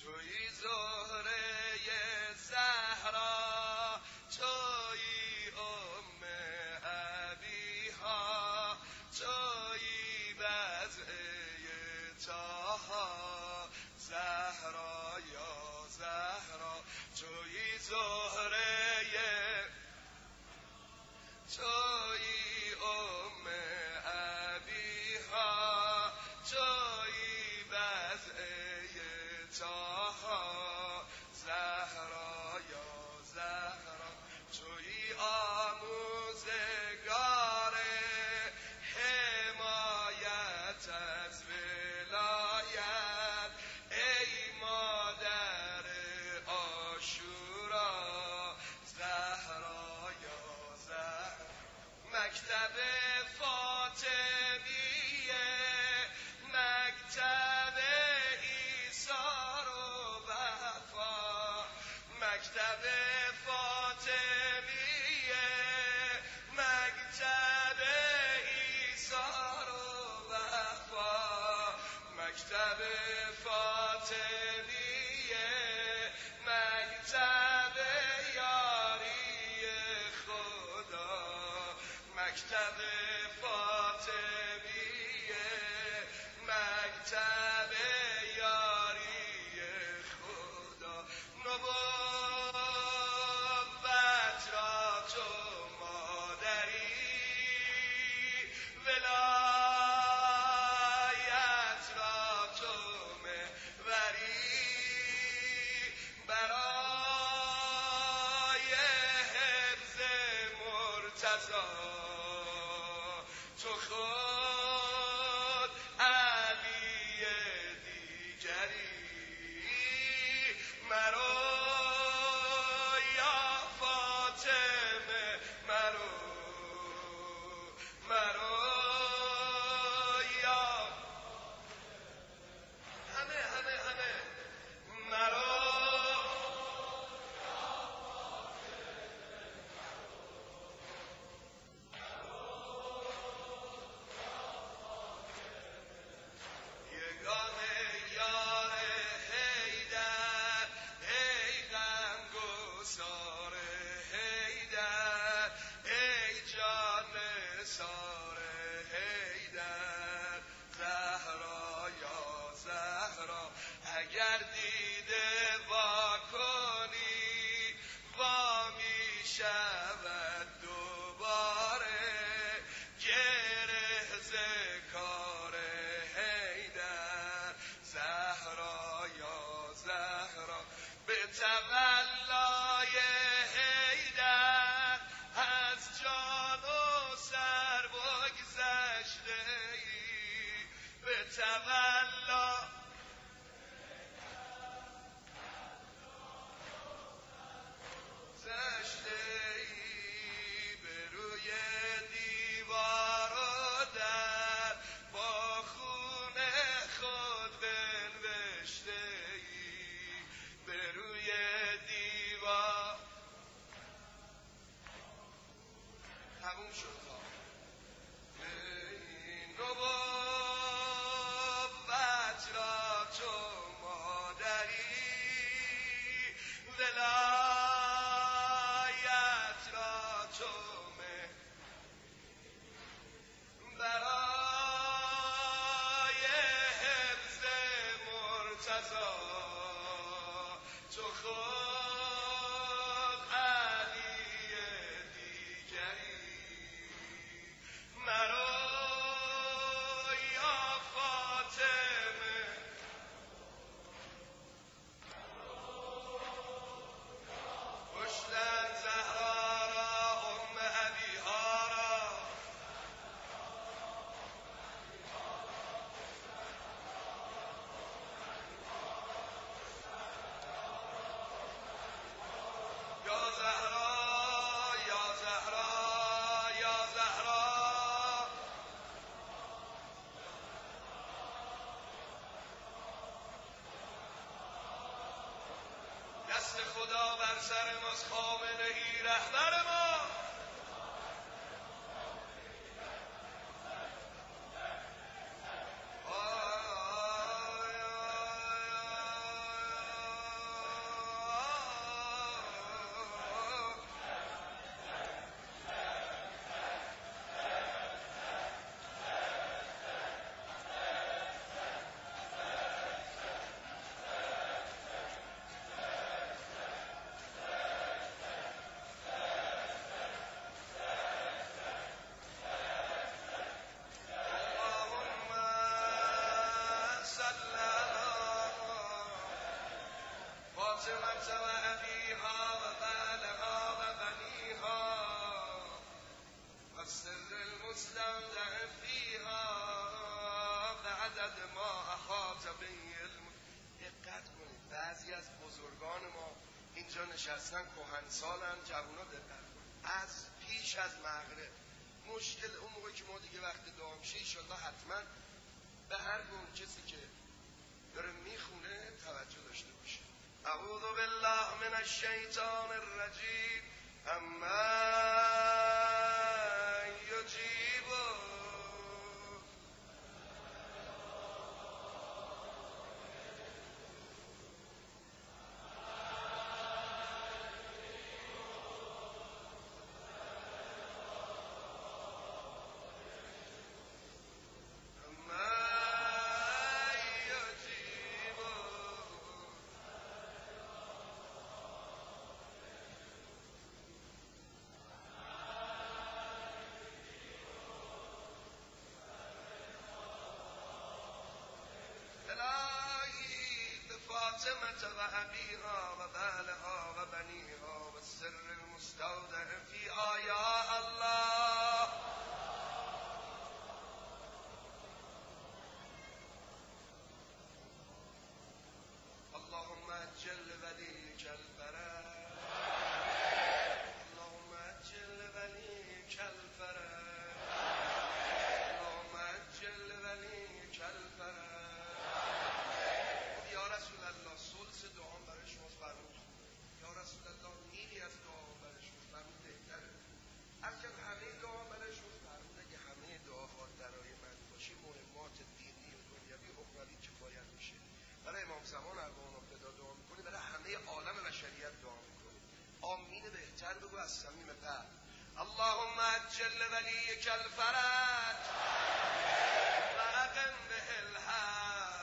توی زهره زهرا، توی ام ابیها، توی بضعه طاها، زهرا یا زهرا. توی زهره، توی ام ابیها، توی بضعه طاها، زهرا یا زهرا. توی آموزگار حمایت از ولایت، ای مادر عاشورا، زهرا یا زهرا. مکتب فاطمیه، مکتب ایثار و وفا، مکتب فاطمیه، مکتب ایثار و وفا، مکتب فاطمیه، مکتب یاری خدا، مکتب فاطمیه، مکتب یاری خدا. نبوت را تو مادری، ولایت را تو محوری، برای حفظ مرتضی تو خود علی دیگری. مرو یا فاطمه، مرو، مرو یا همه مرو. یگانه یار حیدر، ای غمگسار حیدر، ای جان نثار حیدر، زهرا یا زهرا. اگر دیده وا کنی وا می شود دوباره، گره ز کار حیدر، زهرا یا زهرا. به تولای حیدر از جان و سر بگذشته ای، به تولا گذشته ای، به روی دیوار و در با خون خود بنوشته ای، به روی دیوار. تموم شد ها. نبوت را تو مادری، ولایت را تو برای حفظ مرتضی تو خود علی دیگری. مرو یا فاطمه، کشتن زهرا را ام ابیها را، یا زهرا یا زهرا یا زهرا. دست خدا بر سر ماست، خامنه‌ای رهبر ما. فاطمة وأبيها وبالها وبنيها والسر المستودع فيها بعدد ما احاط به علم. دقت کنید بعضی از بزرگان ما اینجا نشستن، کهنسالن، جوونا دقت کنید از پیش از مغرب مشکل اون موقع که ما دیگه وقت دعا میشه انشالله حتما به هر گونه کسی که داره میخونه توجه داشته باشه. اعوذ بالله من الشیطان الرجیم اما یجیب فاطمة وأبيها وبالها وبنيها والسر المستودع فيها يا الله. اللهم أجل وليك الفرج، اللهم أجل وليك الفرج، اللهم أجل وليك الفرج. یا رسول الله سلس دعا برای شما فرمود، یا رسول الله نیمی از دعا برای شما فرمود بهتره. اگر همه دعا برای شما فرمود، اگه همه دعاها درای من باشه مهمات دینی و دنیوی اخروی کفایت میشه. برای امام زمان اربعین ابتدا دعا میکنی، برای همه عالم بشریت دعا میکنی. آمین بهتر بگو از صمیم قلب. اللهم عجل ولیک الفرج و اقم به الحق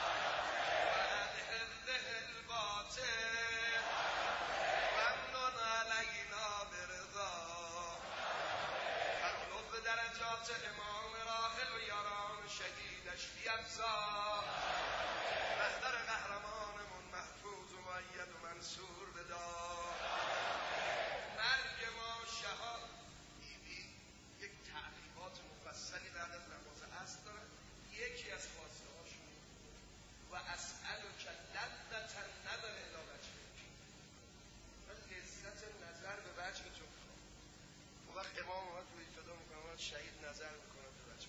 درجات امام راحل و یاران شهیدش بیفزا، رهبر قهرمانمون محفوظ و مؤید و منصور بدار. مرگ ما شهاد بیبی یک تعقیبات مفصلی بعد از نماز عصر داره. یکی از خواسته هاشون و اسألک لذة النظر الی وجهک، من لذت نظر به وجه تو میخوام. اون وقت امام اومد روی فدا میکنه، شهید نظر میکنه به وجه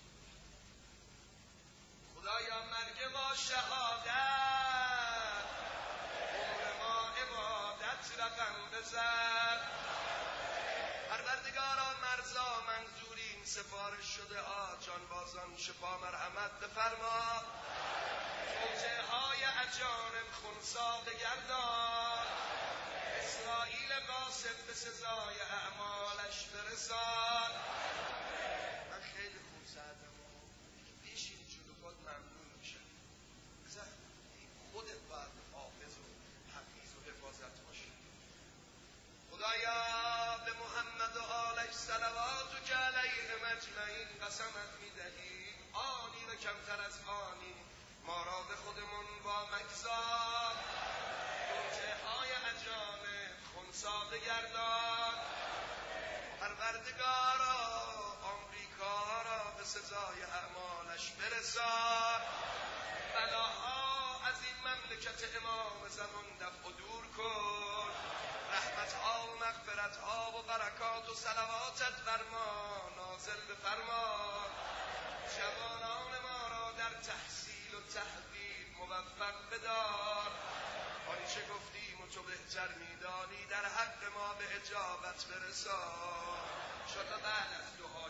خدایا مرگ ما شهادت، عمر ما عبادت رقم بزن. پروردگارا مرزا منظورین سفارش شده جانبازان شفا مرحمت بفرما. توجه های اجانب خنثی بگردان، اسرائیل قاصد به سزای اعمالش برسان. من خیلی خوب زدم و بیشین جلوفات ممنون میشه. بزن خودت باید حافظ و حفیظ و حفاظت باشی. خدایا به محمد و آلش صلوات و که علیهم اجمعین قسمت میدهی آنی و کمتر از آنی ما را به خودمون با مگذار. توجه های اجانب خنثی بگردان. پروردگارا آمریکا را به سزای اعمالش برسان. بلاها از این مملکت امام زمان دفع و دور کن. رحمتها و مغفرتها و برکات و صلواتت فرما نازل بفرما. جوانان ما را در تحصیل و تحویل موفق بدار. آنچه گفتیم و تو بهتر میدانی در حق ما به اجابت برسان. انشاءالله بعد از دعا